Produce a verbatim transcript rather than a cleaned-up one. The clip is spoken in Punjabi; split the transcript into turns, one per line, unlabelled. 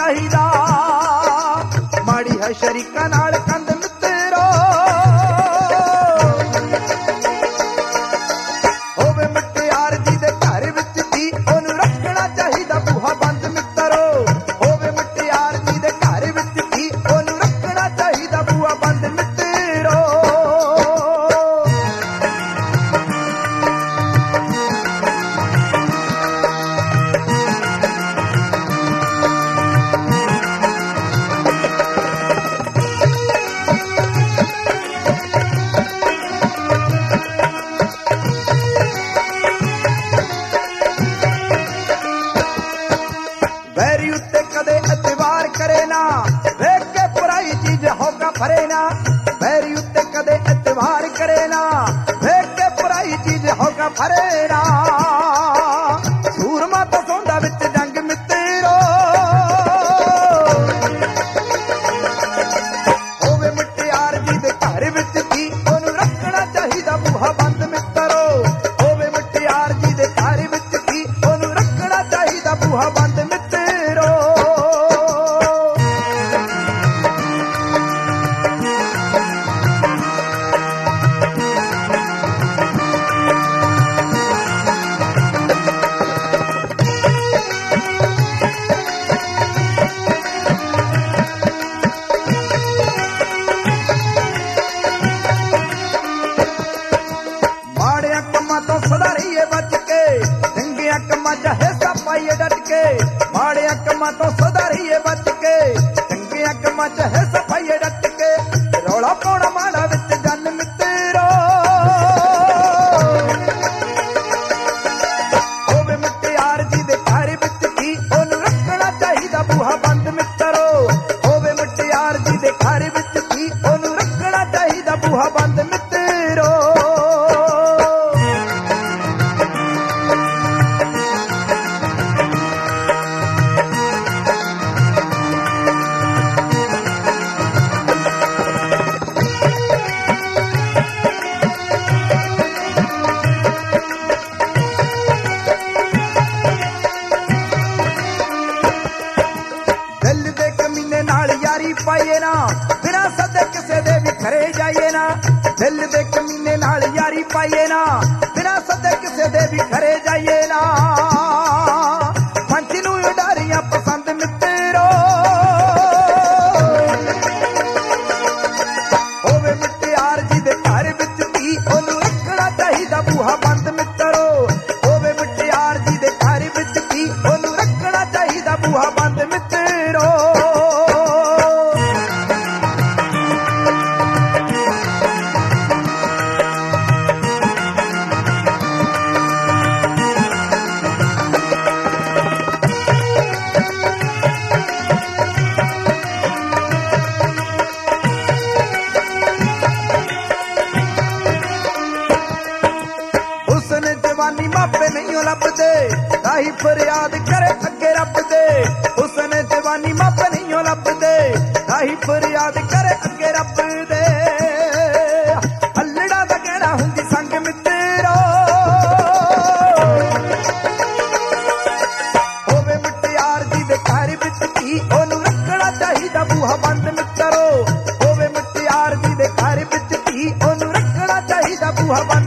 ਚਾਹੀਦਾ। ਮਾੜੀ ਹੈ ਸ਼ਰੀਕਾਂ ਨਾਲ ਕੰਧ ਮਿੱਤਰੋ, ਹੋਵੇ ਮੁਟਿਆਰ ਜੀ ਦੇ ਘਰ ਵਿੱਚ ਧੀ ਉਹਨੂੰ ਰੱਖਣਾ ਚਾਹੀਦਾ ਬੂਹਾ ਬੰਦ ਮਿੱਤਰੋ। ਹੋਵੇ ਮੁਟਿਆਰ ਜੀ ਦੇ ਘਰ ਵਿੱਚ ਧੀ ਉਹਨੂੰ ਰੱਖਣਾ ਚਾਹੀਦਾ ਬੂਹਾ ਬੰਦ ਮਿੱਤਰੋ। ਵੈਰੀ ਉੱਤੇ ਕਦੇ ਇਤਬਾਰ ਕਰੇ ਨਾ, ਵੇਖ ਕੇ ਪੁਰਾਈ ਚੀਜ਼ ਹੋਗਾ ਫਰੇ ਨਾ। ਵੈਰੀ ਉੱਤੇ ਕਦੇ ਇਤਬਾਰ ਕਰੇ ਨਾ, ਵੇਖ ਕੇ ਪੁਰਾਈ ਚੀਜ਼ ਹੋਗਾ ਫਰੇ ਨਾ। ਸੂਰਮਾ ਤੋਂ ਸੌਂਦਾ ਵਿੱਚ ਜੰਗ ਮਿੱਤਰੋ, ਹੋਵੇ ਮੁਟਿਆਰ ਜੀ ਦੇ ਘਰ ਵਿੱਚ ਧੀ ਉਹਨੂੰ ਰੱਖਣਾ ਚਾਹੀਦਾ ਬੂਹਾ ਬੰਦ ਮਿੱਤਰੋ। ਹੋਵੇ ਮੁਟਿਆਰ ਜੀ ਦੇ ਘਰ ਵਿੱਚ ਧੀ ਉਹਨੂੰ ਰੱਖਣਾ ਚਾਹੀਦਾ ਬੂਹਾ ਬੰਦ ਮਿੱਤਰੋ। ਮਾੜਿਆਂ ਕੰਮਾਂ ਤੋਂ ਸਦਾ ਰਹੀਏ ਬਚ ਕੇ, ਚੰਗਿਆਂ ਕੰਮਾਂ 'ਚ ਹਿੱਸਾ ਪਾਈਏ ਡਟ ਕੇ। ਮਾੜਿਆਂ ਕੰਮਾਂ ਤੋਂ ਸਦਾ ਰਹੀਏ ਬਚ ਕੇ, ਚੰਗਿਆਂ ਕੰਮਾਂ 'ਚ ਹਿੱਸਾ ਪਾਈਏ ਡਟ ਕੇ। ਰੌਲਾ ਪਾਉਣਾ ਮਾੜਾ ਵਿੱਚ ਜਨ ਮਿੱਤਰੋ, ਹੋਵੇ ਮੁਟਿਆਰ ਜੀ ਦੇ ਘਰ ਵਿੱਚ ਧੀ ਉਹਨੂੰ ਰੱਖਣਾ ਚਾਹੀਦਾ ਬੂਹਾ ਬੰਦ ਮਿੱਤਰੋ। ਹੋਵੇ ਮੁਟਿਆਰ ਜੀ ਦੇ ਘਰ ਵਿੱਚ ਧੀ ਉਹਨੂੰ ਰੱਖਣਾ ਚਾਹੀਦਾ ਬੂਹਾ ਬੰਦ ਮਿੱਤਰੋ। ਦਿਲ ਦੇ ਕਮੀਨੇ ਨਾਲ ਯਾਰੀ ਪਾਈਏ ਨਾ, ਬਿਨਾਂ ਸੱਦੇ ਕਿਸੇ ਦੇ ਵੀ ਘਰੇ ਜਾਈਏ ਨਾ। ਦਿਲ ਦੇ ਕਮੀਨੇ ਨਾਲ ਯਾਰੀ ਪਾਈਏ ਨਾ, ਬਿਨਾਂ ਸੱਦੇ ਕਿਸੇ ਦੇ ਵੀ ਘਰੇ ਜਾਈਏ ਨਾ। ਪੰਛੀ ਨੂੰ ਉਡਾਰੀਆਂ ਪਸੰਦ ਮਿੱਤਰੋ, ਹੋਵੇ ਮੁਟਿਆਰ ਜੀ ਦੇ ਘਰ ਵਿੱਚ ਧੀ ਉਹਨੂੰ ਰੱਖਣਾ ਚਾਹੀਦਾ ਬੂਹਾ ਬੰਦ ਮਿੱਤਰੋ। ਹੋਵੇ ਮੁਟਿਆਰ ਜੀ ਦੇ ਘਰ ਵਿੱਚ ਧੀ ਉਹਨੂੰ ਰੱਖਣਾ ਚਾਹੀਦਾ ਬੂਹਾ ਬੰਦ ਮਿੱਤਰੋ। ਹੁਸਨ ਜਵਾਨੀ ਮਾਪੇ ਨਹੀਂ ਲੱਭਦੇ, ਤਾਹੀ ਫਰਿਆਦ ਕਰੇ ਅੱਗੇ ਰੱਬ ਦੇ। ਹੁਸਨ ਜਵਾਨੀ ਮਾਪੇ ਨਹੀਂ ਲੱਭਦੇ, ਤਾਹੀ ਫਰਿਆਦ ਕਰੇ ਅੱਗੇ ਰੱਬ ਦੇ। ਹੱਲੜਾ ਦਾ ਕਹਿਣਾ ਹੁੰਦੀ ਸੰਗ ਮਿੱਤਰੋ, ਹੋਵੇ ਮੁਟਿਆਰ ਜੀ ਦੇ ਘਰ ਵਿੱਚ ਧੀ ਉਹਨੂੰ ਰੱਖਣਾ ਚਾਹੀਦਾ ਬੂਹਾ ਬੰਦ ਮਿੱਤਰੋ। ਹੋਵੇ ਮੁਟਿਆਰ ਜੀ ਦੇ ਘਰ ਵਿੱਚ ਧੀ ਉਹਨੂੰ ਰੱਖਣਾ ਚਾਹੀਦਾ ਬੂਹਾ ਬੰਦ।